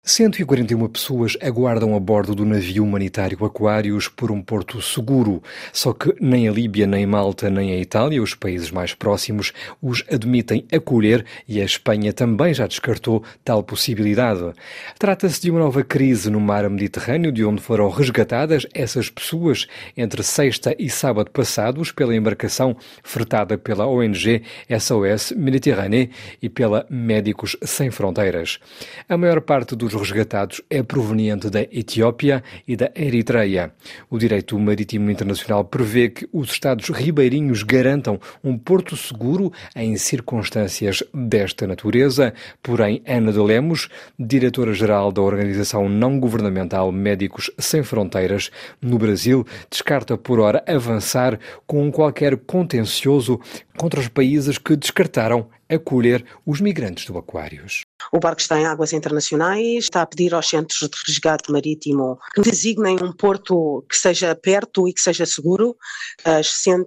141 pessoas aguardam a bordo do navio humanitário Aquarius por um porto seguro. Só que nem a Líbia, nem Malta, nem a Itália, os países mais próximos, os admitem acolher e a Espanha também já descartou tal possibilidade. Trata-se de uma nova crise no mar Mediterrâneo, de onde foram resgatadas essas pessoas entre sexta e sábado passados pela embarcação fretada pela ONG SOS Méditerranée e pela Médicos Sem Fronteiras. A maior parte dos resgatados é proveniente da Etiópia e da Eritreia. O direito marítimo internacional prevê que os Estados ribeirinhos garantam um porto seguro em circunstâncias desta natureza, porém Ana de Lemos, diretora-geral da organização não-governamental Médicos Sem Fronteiras no Brasil, descarta por hora avançar com qualquer contencioso contra os países que descartaram acolher os migrantes do Aquarius. O barco está em águas internacionais, está a pedir aos centros de resgate marítimo que designem um porto que seja perto e que seja seguro. As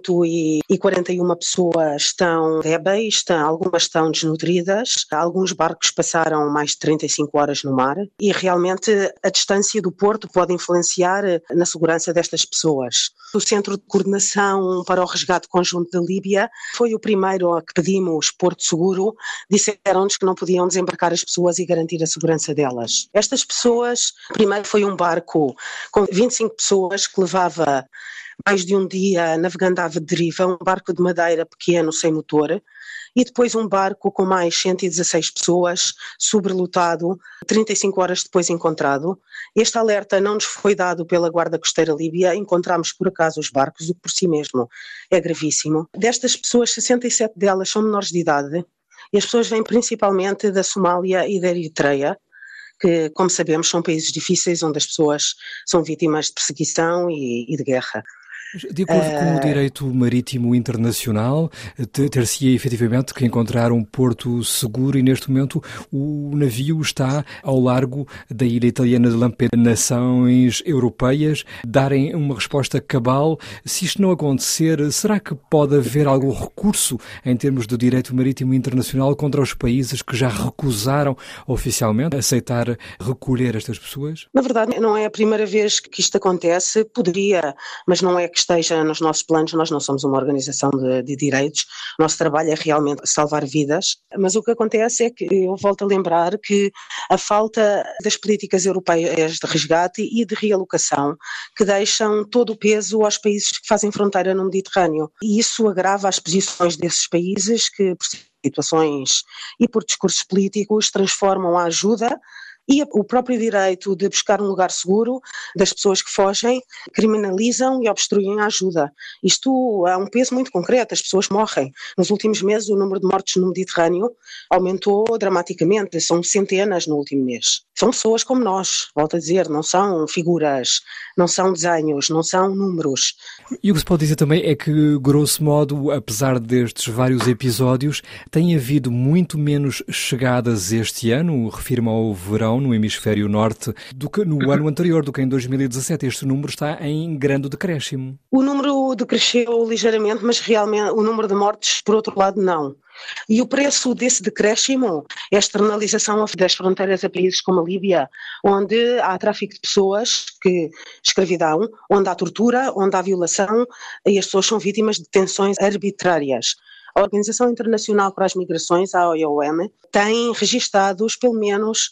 141 pessoas estão débeis, algumas estão desnutridas, alguns barcos passaram mais de 35 horas no mar e realmente a distância do porto pode influenciar na segurança destas pessoas. O Centro de Coordenação para o Resgate Conjunto da Líbia foi o primeiro a que pedimos porto seguro, disseram-nos que não podiam desembarcar as pessoas e garantir a segurança delas. Estas pessoas, primeiro foi um barco com 25 pessoas que levava mais de um dia navegando à deriva, um barco de madeira pequeno sem motor, e depois um barco com mais 116 pessoas, sobrelotado, 35 horas depois encontrado. Este alerta não nos foi dado pela Guarda Costeira Líbia, encontramos por acaso os barcos, o que por si mesmo é gravíssimo. Destas pessoas, 67 delas são menores de idade, e as pessoas vêm principalmente da Somália e da Eritreia, que, como sabemos, são países difíceis onde as pessoas são vítimas de perseguição e de guerra. De acordo com o direito marítimo internacional, ter-se-ia efetivamente que encontrar um porto seguro e neste momento o navio está ao largo da ilha italiana de Lampedusa. Nações europeias darem uma resposta cabal. Se isto não acontecer, será que pode haver algum recurso em termos de direito marítimo internacional contra os países que já recusaram oficialmente aceitar recolher estas pessoas? Na verdade, não é a primeira vez que isto acontece, poderia, mas não é que esteja nos nossos planos. Nós não somos uma organização de direitos, o nosso trabalho é realmente salvar vidas, mas o que acontece é que eu volto a lembrar que a falta das políticas europeias de resgate e de realocação que deixam todo o peso aos países que fazem fronteira no Mediterrâneo, e isso agrava as posições desses países que, por situações e por discursos políticos, transformam a ajuda e o próprio direito de buscar um lugar seguro das pessoas que fogem, criminalizam e obstruem a ajuda. Isto é um peso muito concreto, as pessoas morrem. Nos últimos meses o número de mortes no Mediterrâneo aumentou dramaticamente, são centenas no último mês. São pessoas como nós, volto a dizer, não são figuras, não são desenhos, não são números. E o que se pode dizer também é que, grosso modo, apesar destes vários episódios, tem havido muito menos chegadas este ano, refiro-me ao verão no hemisfério norte, do que no ano anterior, do que em 2017. Este número está em grande decréscimo. O número decresceu ligeiramente, mas realmente o número de mortes, por outro lado, não. E o preço desse decréscimo é a externalização das fronteiras a países como a Líbia, onde há tráfico de pessoas, escravidão, onde há tortura, onde há violação e as pessoas são vítimas de detenções arbitrárias. A Organização Internacional para as Migrações, a OIM, tem registados pelo menos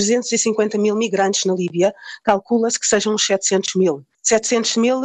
350 mil migrantes na Líbia, calcula-se que sejam uns 700 mil. 700 mil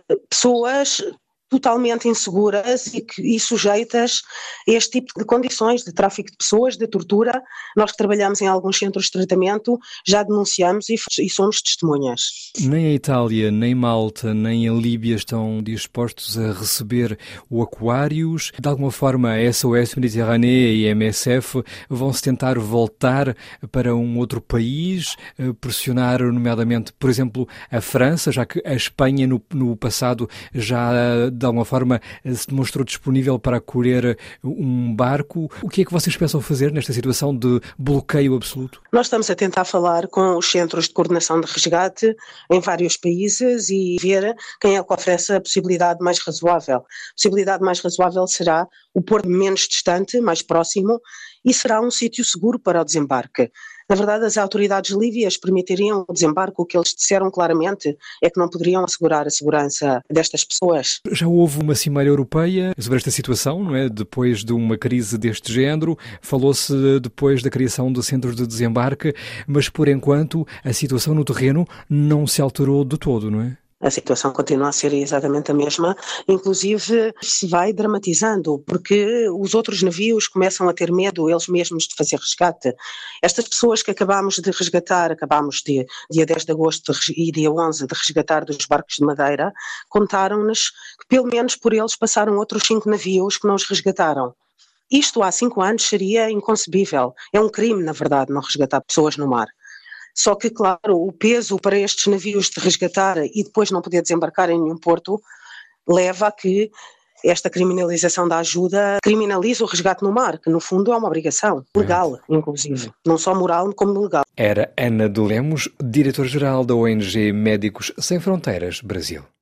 pessoas totalmente inseguras e sujeitas a este tipo de condições de tráfico de pessoas, de tortura. Nós que trabalhamos em alguns centros de tratamento já denunciamos e somos testemunhas. Nem a Itália, nem Malta, nem a Líbia estão dispostos a receber o Aquarius. De alguma forma a SOS Méditerranée e a MSF vão-se tentar voltar para um outro país, pressionar nomeadamente, por exemplo, a França, já que a Espanha no passado já de alguma forma se demonstrou disponível para acolher um barco. O que é que vocês pensam fazer nesta situação de bloqueio absoluto? Nós estamos a tentar falar com os centros de coordenação de resgate em vários países e ver quem é que oferece a possibilidade mais razoável. A possibilidade mais razoável será o porto menos distante, mais próximo, e será um sítio seguro para o desembarque. Na verdade, as autoridades líbias permitiriam o desembarque. O que eles disseram claramente é que não poderiam assegurar a segurança destas pessoas. Já houve uma cimeira europeia sobre esta situação, não é? Depois de uma crise deste género, falou-se depois da criação de centros de desembarque, mas por enquanto a situação no terreno não se alterou de todo, não é? A situação continua a ser exatamente a mesma, inclusive se vai dramatizando, porque os outros navios começam a ter medo eles mesmos de fazer resgate. Estas pessoas que acabámos de resgatar, dia 10 de agosto e dia 11 de resgatar dos barcos de madeira, contaram-nos que pelo menos por eles passaram outros 5 navios que não os resgataram. Isto há 5 anos seria inconcebível. É um crime, na verdade, não resgatar pessoas no mar. Só que, claro, o peso para estes navios de resgatar e depois não poder desembarcar em nenhum porto leva a que esta criminalização da ajuda criminaliza o resgate no mar, que no fundo é uma obrigação, legal, inclusive, não só moral como legal. Era Ana de Lemos, diretora-geral da ONG Médicos Sem Fronteiras, Brasil.